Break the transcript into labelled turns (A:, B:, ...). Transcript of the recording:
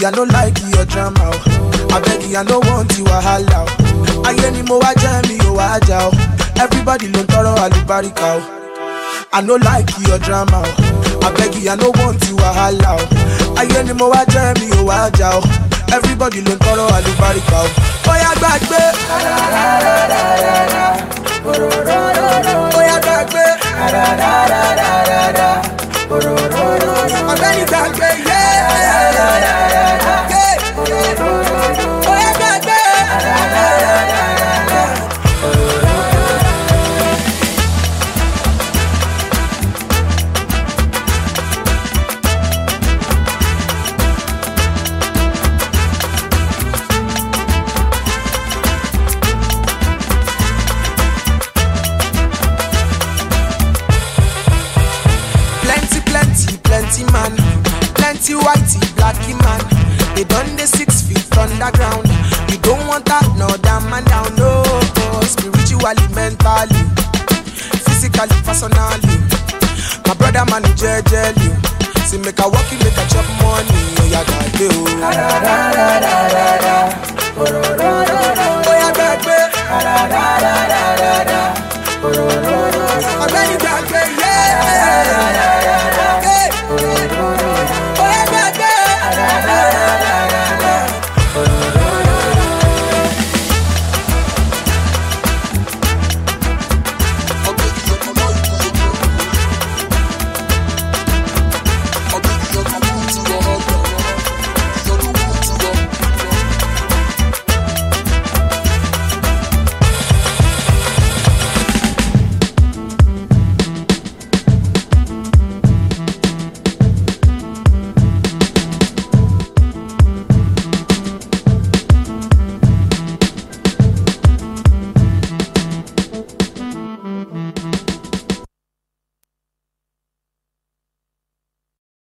A: I no like your drama. I beg you, I no want you wahala. Aye ni mo wa jẹ mi o wa ja o. Everybody ló ń tọrọ àlùbáríkà o. I no like your drama. I beg you, I no want you wahala. Aye ni mo wa jẹ mi o wa ja o. Everybody ló ń tọrọ àlùbáríkà o. Oya gbàgbé. Oya gbàgbé. Ọ̀gbẹ́ni gbàgbé yé. Oya gbàgbé. Plenty man, plenty whitey, blacky man. They done the 6 feet underground. You don't want that, no damn man down, no. Spiritually, mentally, physically, personally. My brother man, jelly. See, make a walk, make a chop money. Oh, yeah, God, do. Oh, yeah, God, do.